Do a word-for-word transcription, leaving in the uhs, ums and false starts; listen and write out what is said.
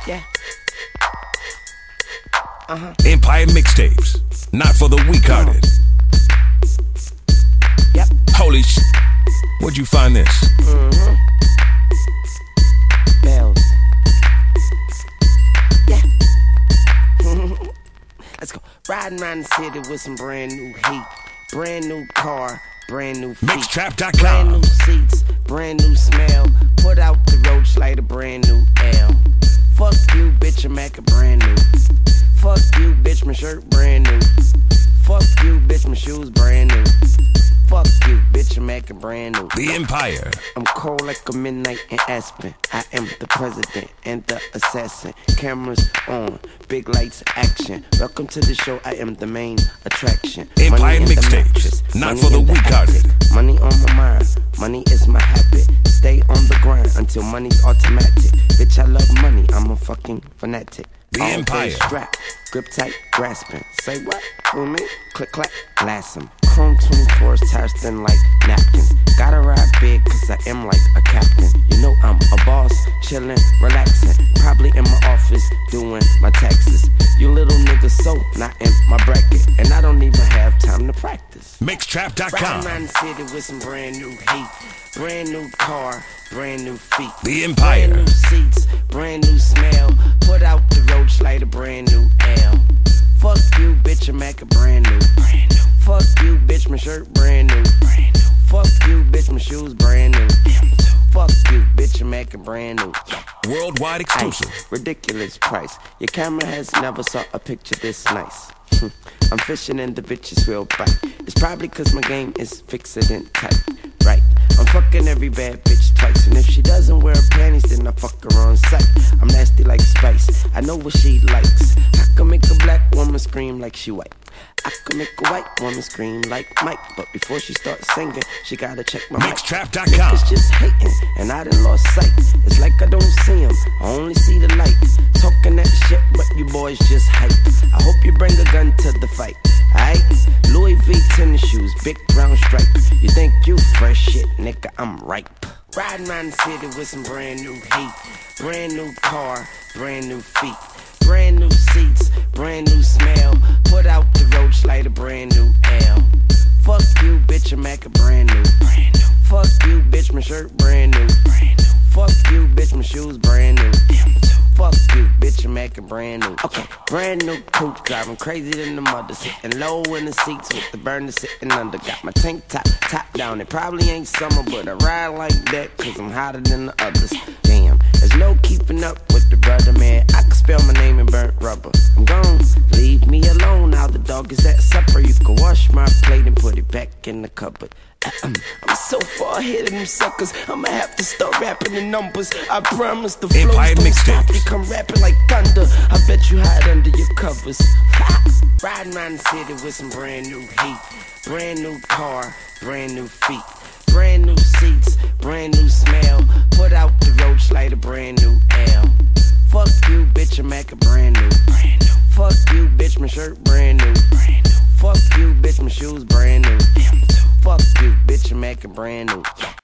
Yeah. Uh-huh. Empire Mixtapes. Not for the weak-hearted. Yep. Holy sh... Where'd you find this? Mm-hmm. Bells. Yeah. Let's go. Riding around the city with some brand new heat. Brand new car, brand new feet. Mixtrap dot Brand com. new seats, brand new smell. Put out the roach like a brand new L. Fuck you, bitch, I'm acting brand new. Fuck you, bitch, my shirt brand new. Fuck you, bitch, my shoes brand new. Fuck you, bitch, I'm acting brand new. The Empire. I'm cold like a midnight in Aspen. I am the president and the assassin. Cameras on, big lights, action. Welcome to the show, I am the main attraction. Empire Money in the Mixtapes, mattress, not money for the in weak-hearted. attic. Money on my mind, money is my habit. Stay on the grind until money's automatic. Bitch, I love money, I'm a fucking fanatic. The All Empire. day strap, grip tight, grasping. Say what? Who me? Click clack, blast 'em. Chrome twenty-fours, tires thin like napkins. Gotta ride big cause I am like a captain. You know I'm a boss, chillin', relaxing. Probably in my office doing my taxes. You little niggas so not in my bracket. And I don't even have time to practice. Mixtrap dot com. Riding around the city with some brand new heat. Brand new car, brand new feet. The Empire. Brand new seats, brand new smell. Put out the roach like a brand new L. Fuck you, bitch, I'm acting brand new. Brand new. Fuck you, bitch, my shirt brand new. Brand new. Fuck you, bitch, my shoes brand new. Fuck you, bitch, I'm acting brand new. Worldwide exclusive. Ay, ridiculous price. Your camera has never saw a picture this nice. I'm fishing and the bitches will bite. It's probably cause my game is fixed and tight. Right, I'm fucking every bad bitch twice. And if she doesn't wear panties, then I fuck her on sight. I'm nasty like spice, I know what she likes. I can make a black woman scream like she white. I can make a white woman scream like Mike. But before she starts singing, she gotta check my mic. Mixtrap dot com. Niggas just hating, and I done lost sight. It's like I don't see them, I only see the light. Talking that shit, but you boys just hype. I hope you bring a gun to the fight, aight? Louis V tennis shoes, big brown stripe. You think you fresh shit, nigga, I'm ripe. Riding around the city with some brand new heat. Brand new car, brand new feet. Brand new seats, brand new smell. Put out the roach like a brand new L. Fuck you, bitch, I'm acting brand new. Brand new. Fuck you, bitch, my shirt brand new. Brand new. Fuck you, bitch, my shoes brand new. Fuck you, bitch, I'm acting brand new. Okay, brand new coupe, driving crazy than the mother. Sitting low in the seats with the burner sitting under. Got my tank top, top down. It probably ain't summer, but I ride like that cause I'm hotter than the others. Damn, there's no keeping up with the brother, man. I can spell my name in burnt rubber. I'm gone, leave me alone. Now the dog is at supper. You can wash my plate and put it back in the cupboard. I'm so far ahead of them suckers, I'ma have to start rapping the numbers. I promise the flows Empire don't stop. Mixtapes. You come rapping like thunder, I bet you hide under your covers. Riding around the city with some brand new heat. Brand new car, brand new feet. Brand new seats, brand new smell. Put out the roach like a brand new L. Fuck you, bitch, I'm acting brand new. Brand new. Fuck you, bitch, my shirt brand new. Brand new. Fuck you, bitch, my shoes brand new. Fuck you, bitch, I'm acting brand new.